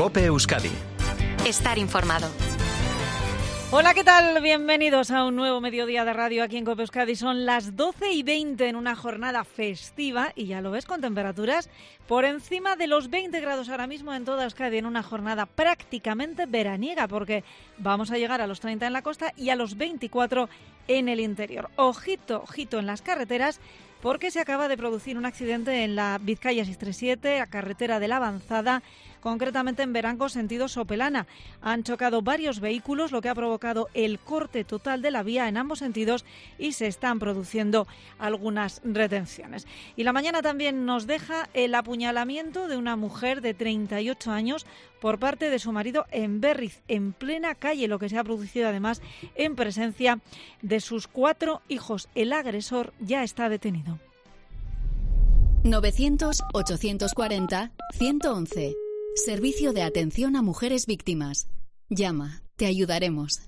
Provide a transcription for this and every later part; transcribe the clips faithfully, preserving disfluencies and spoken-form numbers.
COPE Euskadi. Estar informado. Hola, ¿qué tal? Bienvenidos a un nuevo mediodía de radio aquí en COPE Euskadi. Son las doce y veinte en una jornada festiva y ya lo ves, con temperaturas por encima de los veinte grados ahora mismo en toda Euskadi, en una jornada prácticamente veraniega, porque vamos a llegar a los treinta en la costa y a los veinticuatro en el interior. Ojito, ojito en las carreteras, porque se acaba de producir un accidente en la Vizcaya seiscientos treinta y siete, la carretera de la Avanzada, concretamente en Berango, sentido Sopelana. Han chocado varios vehículos, lo que ha provocado el corte total de la vía en ambos sentidos y se están produciendo algunas retenciones. Y la mañana también nos deja el apuñalamiento de una mujer de treinta y ocho años por parte de su marido en Berriz, en plena calle, lo que se ha producido además en presencia de sus cuatro hijos. El agresor ya está detenido. novecientos, ochocientos cuarenta, ciento once. Servicio de atención a mujeres víctimas. Llama, te ayudaremos.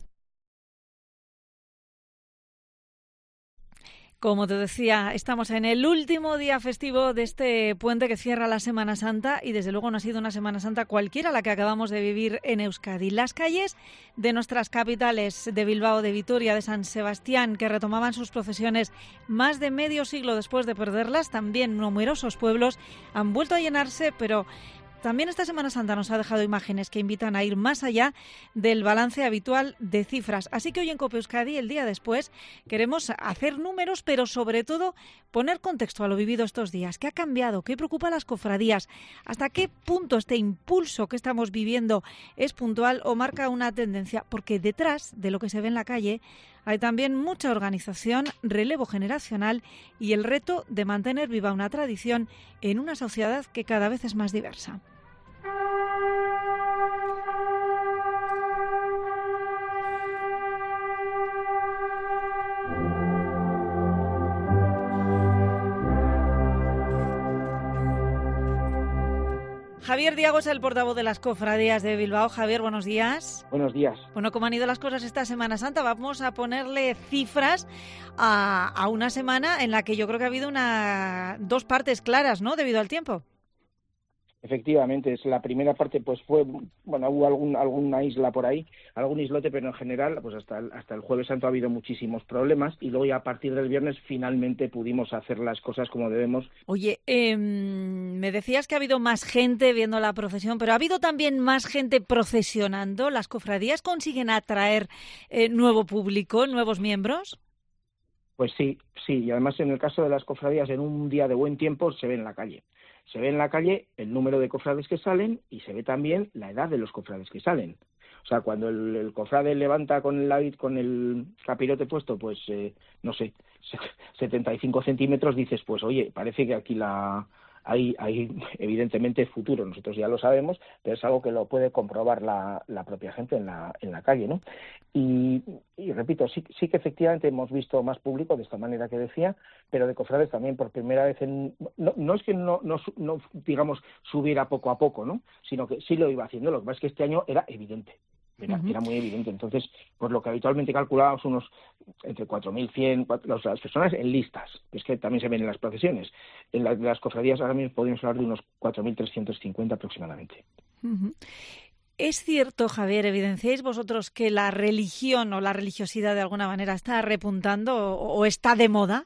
Como te decía, estamos en el último día festivo de este puente que cierra la Semana Santa y desde luego no ha sido una Semana Santa cualquiera la que acabamos de vivir en Euskadi. Las calles de nuestras capitales, de Bilbao, de Vitoria, de San Sebastián, que retomaban sus procesiones más de medio siglo después de perderlas, también numerosos pueblos han vuelto a llenarse, pero también esta Semana Santa nos ha dejado imágenes que invitan a ir más allá del balance habitual de cifras. Así que hoy en COPE Euskadi, el día después, queremos hacer números, pero sobre todo poner contexto a lo vivido estos días. ¿Qué ha cambiado? ¿Qué preocupa a las cofradías? ¿Hasta qué punto este impulso que estamos viviendo es puntual o marca una tendencia? Porque detrás de lo que se ve en la calle hay también mucha organización, relevo generacional y el reto de mantener viva una tradición en una sociedad que cada vez es más diversa. Javier Diago es el portavoz de las cofradías de Bilbao. Javier, buenos días. Buenos días. Bueno, ¿cómo han ido las cosas esta Semana Santa? Vamos a ponerle cifras a, a una semana en la que yo creo que ha habido una dos partes claras, ¿no?, debido al tiempo. Efectivamente, es la primera parte, pues fue, bueno, hubo algún, alguna isla por ahí, algún islote, pero en general, pues hasta el, hasta el Jueves Santo ha habido muchísimos problemas y luego ya a partir del viernes finalmente pudimos hacer las cosas como debemos. Oye, eh, me decías que ha habido más gente viendo la procesión, pero ¿ha habido también más gente procesionando? ¿Las cofradías consiguen atraer eh, nuevo público, nuevos miembros? Pues sí, sí, y además en el caso de las cofradías, en un día de buen tiempo se ve en la calle. Se ve en la calle el número de cofrades que salen y se ve también la edad de los cofrades que salen. O sea, cuando el, el cofrade levanta con el, con el capirote puesto, pues, eh, no sé, setenta y cinco centímetros, dices, pues, oye, parece que aquí la hay, hay evidentemente futuro. Nosotros ya lo sabemos, pero es algo que lo puede comprobar la, la propia gente en la, en la calle, ¿no? Y, y repito, sí, sí que efectivamente hemos visto más público de esta manera que decía, pero de cofrades también por primera vez en... No, no es que no, no, no, digamos, subiera poco a poco, ¿no?, sino que sí lo iba haciendo. Lo que pasa es que este año era evidente. Era, uh-huh. era muy evidente. Entonces, pues lo que habitualmente calculábamos unos entre cuatro mil cien, las personas en listas, que es que también se ven en las procesiones. En las, las cofradías ahora mismo podríamos hablar de unos cuatro mil trescientos cincuenta aproximadamente. Uh-huh. ¿Es cierto, Javier, evidenciáis vosotros que la religión o la religiosidad de alguna manera está repuntando o, o está de moda?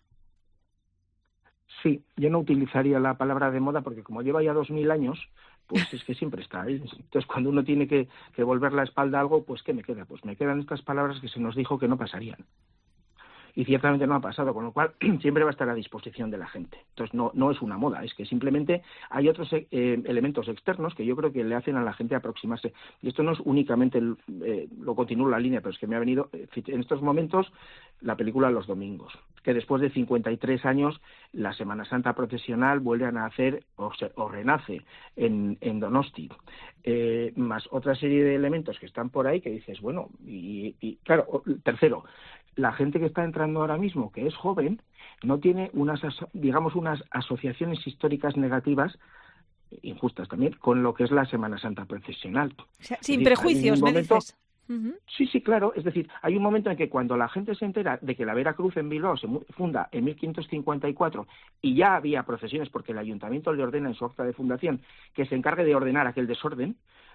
Sí, yo no utilizaría la palabra de moda porque como lleva ya dos mil años, pues es que siempre está ahí. Entonces, cuando uno tiene que, que volver la espalda a algo, pues ¿qué me queda? Pues me quedan estas palabras que se nos dijo que no pasarían. Y ciertamente no ha pasado, con lo cual siempre va a estar a disposición de la gente. Entonces no, no es una moda, es que simplemente hay otros eh, elementos externos que yo creo que le hacen a la gente aproximarse. Y esto no es únicamente, el, eh, lo continúo la línea, pero es que me ha venido eh, en estos momentos la película Los Domingos, que después de cincuenta y tres años la Semana Santa procesional vuelve a nacer o, se, o renace en, en Donosti. Eh, más otra serie de elementos que están por ahí que dices, bueno, y, y claro, tercero, la gente que está entrando ahora mismo, que es joven, no tiene unas, digamos, unas asociaciones históricas negativas, injustas también, con lo que es la Semana Santa procesional. O sea, sin decir, prejuicios, me momento, dices. Uh-huh. Sí, sí, claro. Es decir, hay un momento en que cuando la gente se entera de que la Vera Cruz en Bilbao se funda en mil quinientos cincuenta y cuatro y ya había procesiones porque el ayuntamiento le ordena en su acta de fundación que se encargue de ordenar aquel desorden,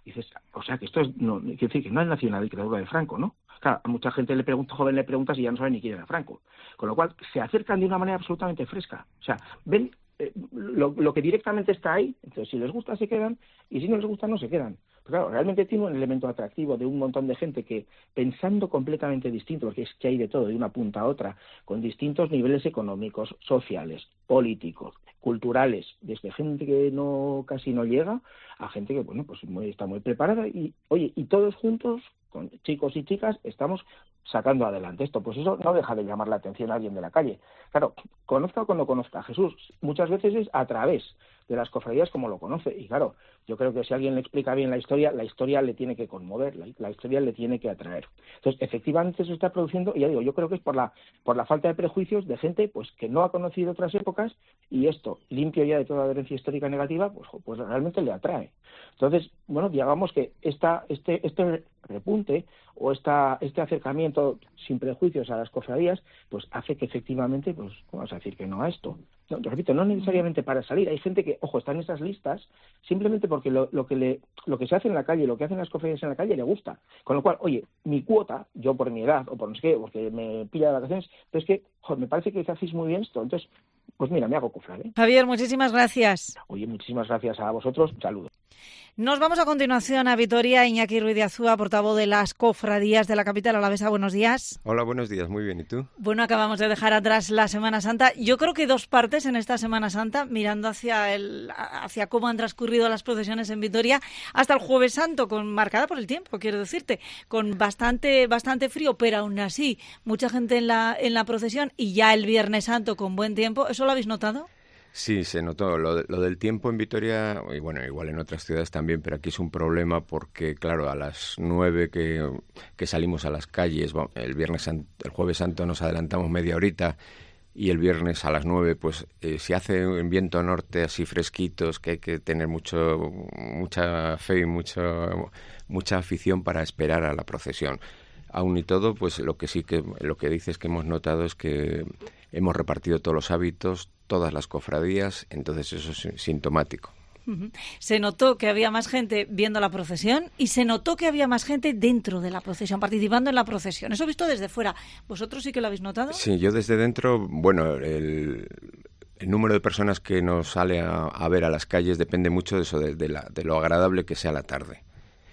Dices, o sea, que esto es, no, quiero decir, que no es nacido en la dictadura de Franco, ¿no? Claro, a mucha gente le pregunta, joven le preguntas y ya no sabe ni quién era Franco. Con lo cual, se acercan de una manera absolutamente fresca. O sea, ven eh, lo, lo que directamente está ahí, entonces si les gusta se quedan, y si no les gusta no se quedan. Pero claro, realmente tiene un elemento atractivo de un montón de gente que, pensando completamente distinto, porque es que hay de todo, de una punta a otra, con distintos niveles económicos, sociales, políticos, culturales, desde gente que no casi no llega a gente que, bueno, pues muy, está muy preparada y, oye, y todos juntos, con chicos y chicas, estamos sacando adelante esto. Pues eso no deja de llamar la atención a alguien de la calle. Claro, conozca o no conozca a Jesús, muchas veces es a través de las cofradías como lo conoce. Y claro, yo creo que si alguien le explica bien la historia, la historia le tiene que conmover, la, la historia le tiene que atraer. Entonces, efectivamente se está produciendo, y ya digo, yo creo que es por la por la falta de prejuicios de gente pues que no ha conocido otras épocas, y esto, limpio ya de toda adherencia histórica negativa, pues, pues realmente le atrae. Entonces, bueno, digamos que esta, este, este repunte o esta, este acercamiento sin prejuicios a las cofradías, pues hace que efectivamente, pues vamos a decir que no a esto. No, repito, no necesariamente para salir. Hay gente que, ojo, está en esas listas simplemente porque lo, lo que le, lo que se hace en la calle, lo que hacen las cofradías en la calle le gusta. Con lo cual, oye, mi cuota, yo por mi edad o por no sé qué, porque me pilla de vacaciones, pero es que, joder, me parece que hacéis muy bien esto. Entonces, pues mira, me hago cofrade. Javier, muchísimas gracias. Oye, muchísimas gracias a vosotros. Saludos. Nos vamos a continuación a Vitoria. Iñaki Ruiz de Azúa, portavoz de las cofradías de la capital alavesa. Buenos días. Hola, buenos días. Muy bien. ¿Y tú? Bueno, acabamos de dejar atrás la Semana Santa. Yo creo que dos partes en esta Semana Santa, mirando hacia el, hacia cómo han transcurrido las procesiones en Vitoria, hasta el Jueves Santo, con marcada por el tiempo, quiero decirte, con bastante bastante frío, pero aún así mucha gente en la en la procesión, y ya el Viernes Santo con buen tiempo. ¿Eso lo habéis notado? Sí, se notó. Lo, lo del tiempo en Vitoria, y bueno, igual en otras ciudades también, pero aquí es un problema porque, claro, a las nueve que, que salimos a las calles, el viernes, el Jueves Santo nos adelantamos media horita, y el viernes a las nueve, pues eh, si hace un viento norte así fresquitos, que hay que tener mucho mucha fe y mucho, mucha afición para esperar a la procesión. Aún y todo, pues lo que sí que lo que dices que hemos notado es que hemos repartido todos los hábitos, todas las cofradías, entonces eso es sintomático. Uh-huh. Se notó que había más gente viendo la procesión y se notó que había más gente dentro de la procesión, participando en la procesión. Eso visto desde fuera. ¿Vosotros sí que lo habéis notado? Sí, yo desde dentro, bueno, el, el número de personas que nos sale a, a ver a las calles depende mucho de eso, de, de, la, de lo agradable que sea la tarde.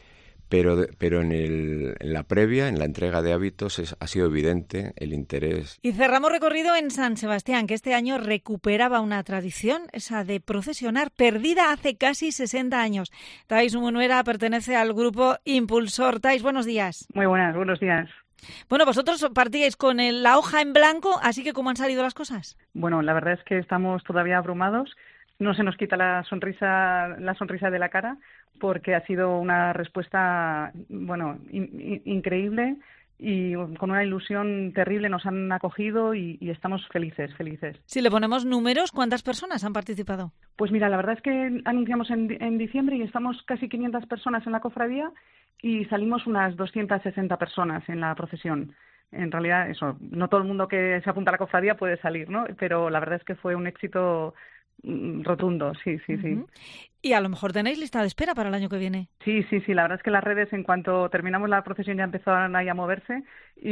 Pero, pero en, el, en la previa, en la entrega de hábitos, es, ha sido evidente el interés. Y cerramos recorrido en San Sebastián, que este año recuperaba una tradición, esa de procesionar, perdida hace casi sesenta años. Thais Umunuera pertenece al grupo Impulsor. Thais, buenos días. Muy buenas, buenos días. Bueno, vosotros partíais con el, la hoja en blanco, así que ¿cómo han salido las cosas? Bueno, la verdad es que estamos todavía abrumados. No se nos quita la sonrisa, la sonrisa de la cara, porque ha sido una respuesta, bueno, in, in, increíble y con una ilusión terrible. Nos han acogido y, y estamos felices, felices. Si le ponemos números, ¿cuántas personas han participado? Pues mira, la verdad es que anunciamos en, en diciembre y estamos casi quinientas personas en la cofradía y salimos unas doscientas sesenta personas en la procesión. En realidad, eso, no todo el mundo que se apunta a la cofradía puede salir, ¿no? Pero la verdad es que fue un éxito rotundo, sí, sí, uh-huh. sí. Y a lo mejor tenéis lista de espera para el año que viene. Sí, sí, sí. La verdad es que las redes, en cuanto terminamos la procesión, ya empezaron ahí a moverse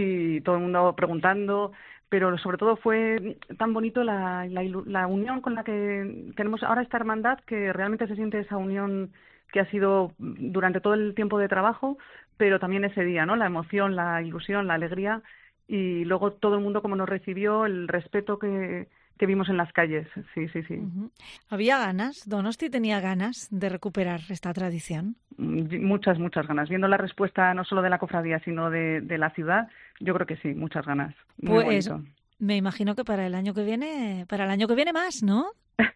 y todo el mundo preguntando. Pero sobre todo fue tan bonito la, la, la unión con la que tenemos ahora esta hermandad, que realmente se siente esa unión que ha sido durante todo el tiempo de trabajo, pero también ese día, ¿no? La emoción, la ilusión, la alegría y luego todo el mundo como nos recibió, el respeto que que vimos en las calles, sí, sí, sí. Uh-huh. ¿Había ganas? ¿Donosti tenía ganas de recuperar esta tradición? Muchas, muchas ganas. Viendo la respuesta no solo de la cofradía, sino de, de la ciudad, yo creo que sí, muchas ganas. Muy pues bonito. Me imagino que para el año que viene, para el año que viene más, ¿no?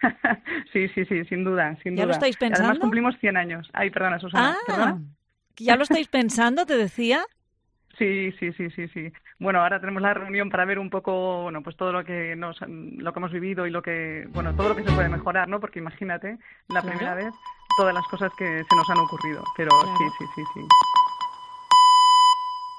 sí, sí, sí, sin duda, sin ¿Ya duda. lo estáis pensando? Además cumplimos cien años. Ay, perdona, Susana. Ah, ¿Perdona? ¿Ya lo estáis pensando, te decía? Sí, sí, sí, sí, sí. Bueno, ahora tenemos la reunión para ver un poco, bueno, pues todo lo que nos, lo que hemos vivido y lo que, bueno, todo lo que se puede mejorar, ¿no? Porque imagínate, la claro. primera vez, todas las cosas que se nos han ocurrido. Pero claro. sí, sí, sí, sí.